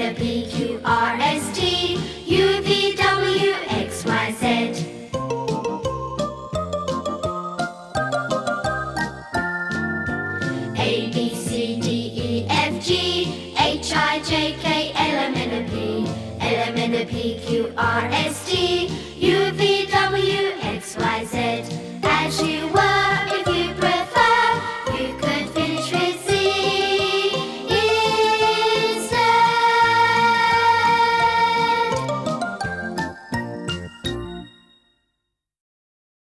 N, O, P, Q, R, S, T, U, V, W, X, Y, Z. A, B, C, D, E, F, G, H, I, J, K, L, M, N, O, P, Q, R, S, T.